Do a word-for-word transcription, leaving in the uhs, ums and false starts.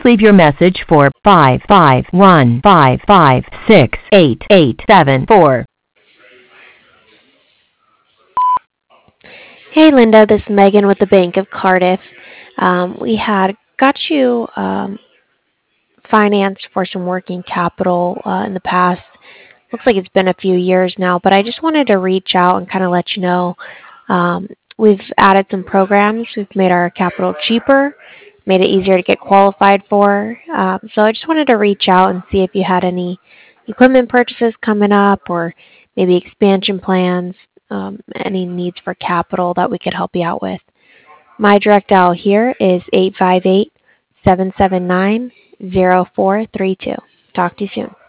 leave your message for five five one five five six eight eight seven four. Hey Linda, this is Megan with the Bank of Cardiff. Um, we had got you um, financed for some working capital uh, in the past. Looks like it's been a few years now, but I just wanted to reach out and kind of let you know um, we've added some programs. We've made our capital cheaper, made it easier to get qualified for. Um, so I just wanted to reach out and see if you had any equipment purchases coming up or maybe expansion plans, um, any needs for capital that we could help you out with. My direct dial here is eight five eight, seven seven nine, zero four three two. Talk to you soon.